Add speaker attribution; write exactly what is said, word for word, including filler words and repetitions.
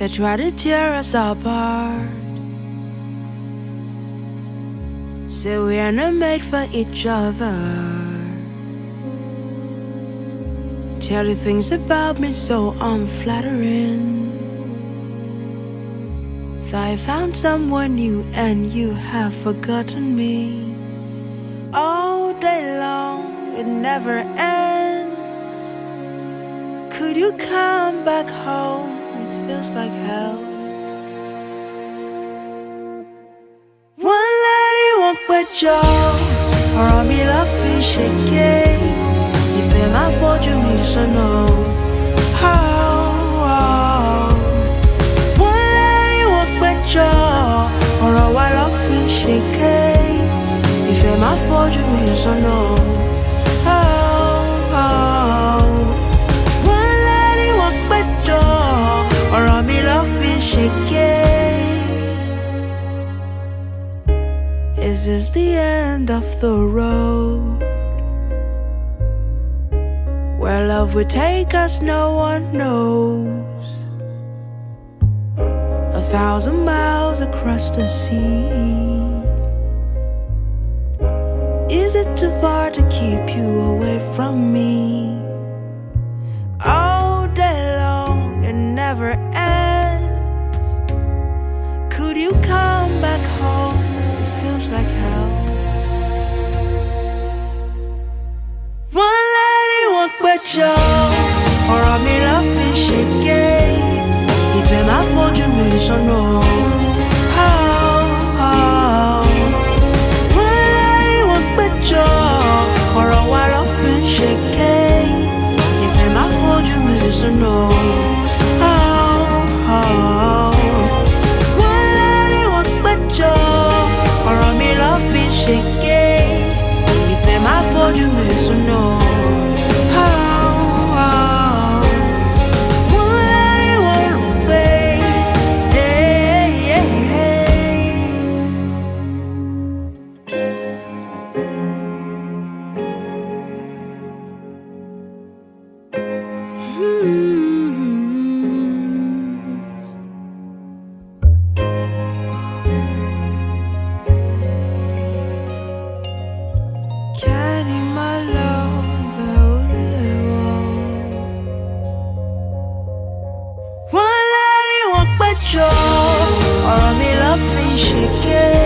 Speaker 1: They try to tear us apart, say we are not made for each other, tell you things about me so unflattering. Thought I found someone new and you have forgotten me. All day long, it never ends. Could you come back home? It feels like hell. One lady won't quit you, or I'll be laughing shaky. If I'm out for you, me so no. How? One lady won't quit you, or I'll be laughing shaky. If I'm out for you, me so no. Or I'm in laughing shaky. Is this the end of the road? Where love will take us, no one knows. A thousand miles across the sea. Is it too far to keep you away from me? All day long, it never ends. Could you come back home? It feels like hell. One lady won't quit you, or I'm in laughing shaky. If I'm out for you, me so no. How? One lady won't quit you, or I'm laughing shaky. If I'm out for you, me so no. If I'm out for you, me so no. How, how? One lady won't wait. Hey, hey, hey. Mm-hmm. Or I'm in laughing shaky.